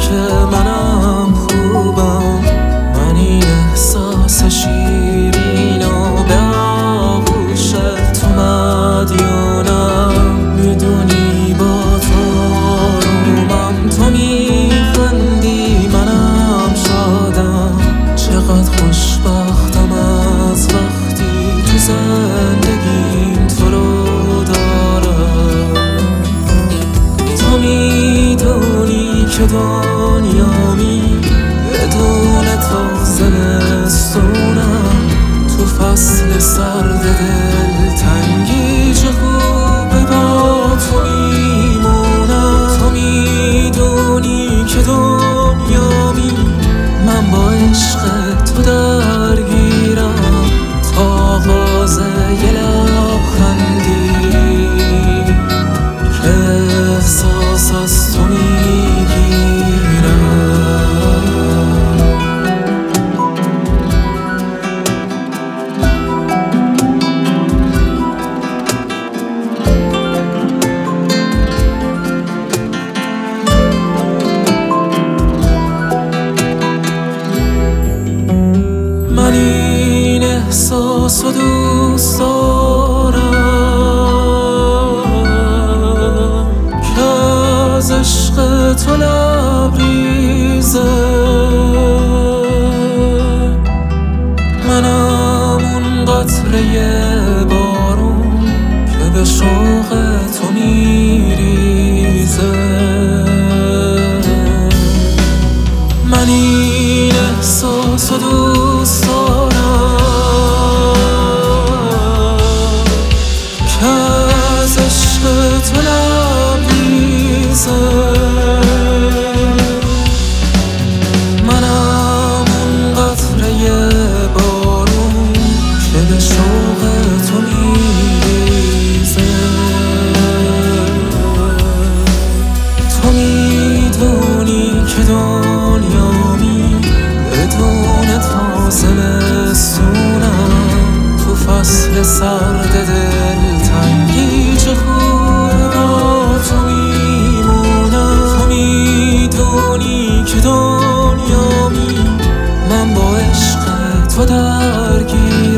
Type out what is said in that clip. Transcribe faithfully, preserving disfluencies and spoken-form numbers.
که منم خوبم، من این احساس شیرینو به آغوش تو مدیونم. میدونی با تو آرومم، تو میخندی منم شادم. چقدر خوشبختم از وقتی تو زندگیم تو رو دارم. تو میدونی که دنیامی بدون تو زمستونم. تو فصل سرد دلتنگی چه خوبه با تو میمونم. تو میدونی که دنیامی من با عشق تو درگیرم. تا آغاز یه لبخندی که احساس از تو میگیرم. من این احساس رو دوست دارم که از عشق تو لبریزه. منم اون قطره بارون که به شوق تو میریزه. من این احساس رو دوست دارم که از عشق تو لبریزه. منم اون قطره بارون که به شوق تو میریزه. تو میدونی که دنیامی بدون تو زمستونم. تو فصل سرد دلتنگی چه خوبه با تو میمونم. تو میدونی که دنیامی من با عشق تو درگیرم.